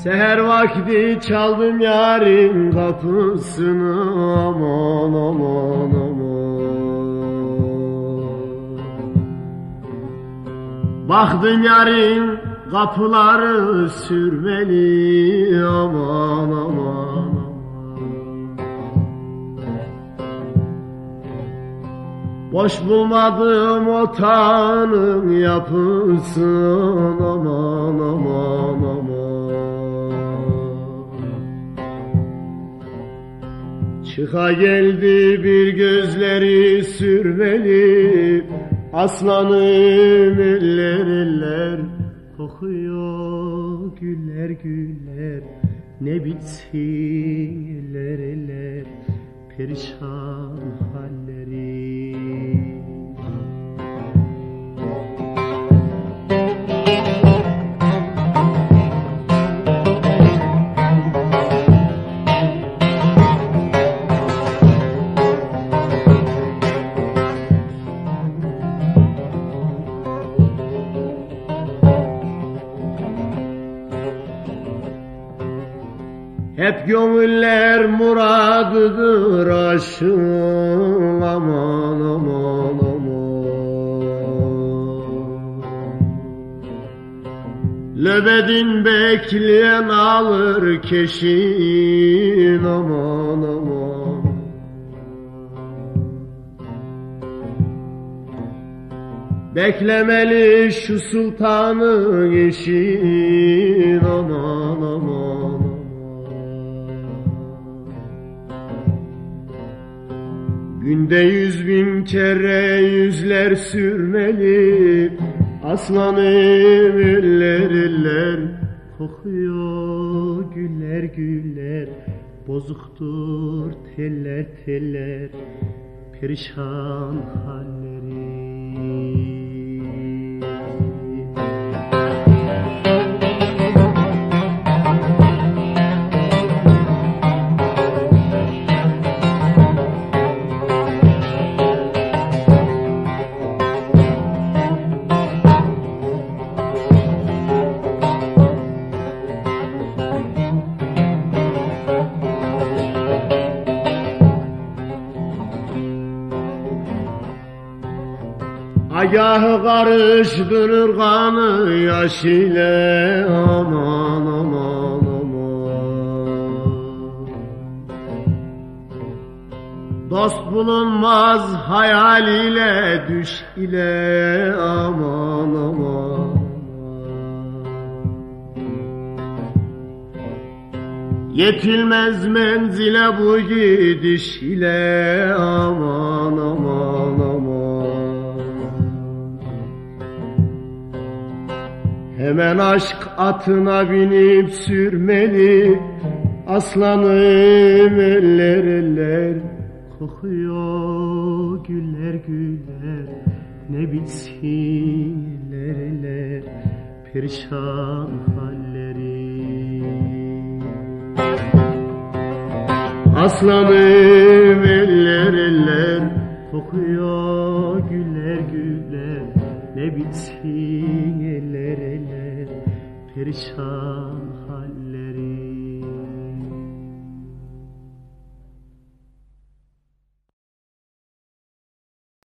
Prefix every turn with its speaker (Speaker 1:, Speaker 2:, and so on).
Speaker 1: Seher vakti çaldım yarın kapısını, aman aman aman. Baktım yarın kapıları sürmeli, aman aman aman. Boş bulmadım otağının yapısını, aman aman aman. Çıka geldi bir gözleri sürmeli, aslanım eller eller. Kokuyor güller güller, ne bitsin eller eller, perişan halleri. Hep gönüller muradıdır aşığın, aman aman aman. Löbedin bekleyen alır keşin, aman aman. Beklemeli şu sultanın işin, aman aman. Günde 100.000 kere yüzler sürmeli, aslanım eller eller. Kokuyor güller güller, bozuktur teller teller, perişan halleri. Agahı karıştırır kanı yaş ile, aman aman aman. Dost bulunmaz hayal ile, düş ile, aman aman. Yetilmez menzile bu gidiş ile, aman aman aman. Hemen aşk atına binip sürmeli, aslanım eller eller. Kokuyor güller güller, ne bitsin eller eller, perişan halleri. Aslanım eller eller, kokuyor güller güller, ne bitsin eller eller, perişan